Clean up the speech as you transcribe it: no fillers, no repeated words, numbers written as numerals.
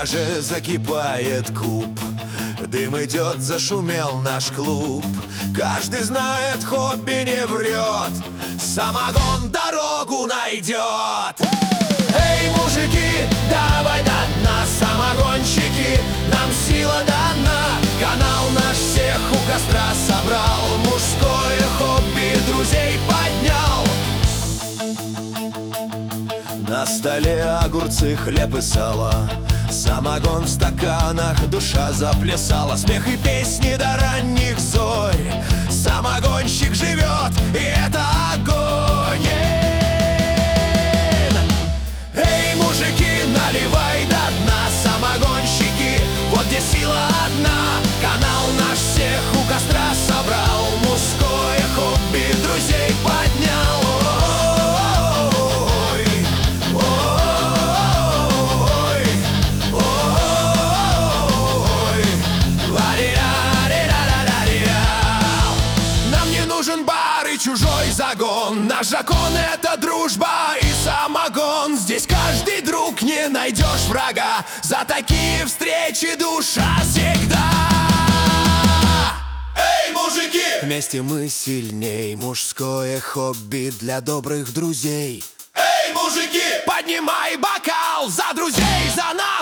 даже закипает куб. Дым идет, зашумел наш клуб. Каждый знает, хобби не врет, самогон дорогу найдет. Эй, мужики, давай до дна, самогонщики, нам сила дана. Канал наш всех у костра собрал, мужское хобби друзей поднял. На столе огурцы, хлеб и сало, самогон в стаканах, душа заплясала. Смех и песни до ранних зорь, самогонщик живет, и это огонь. Эй, мужики, наливай до дна, самогонщики, вот где сила одна. Канал наш всех у костра собрал, мужское хобби друзей поднял. Чужой загон, наш закон — это дружба и самогон. Здесь каждый друг, не найдешь врага, за такие встречи душа всегда. Эй, мужики! Вместе мы сильней, мужское хобби для добрых друзей. Эй, мужики! Поднимай бокал за друзей, за нас!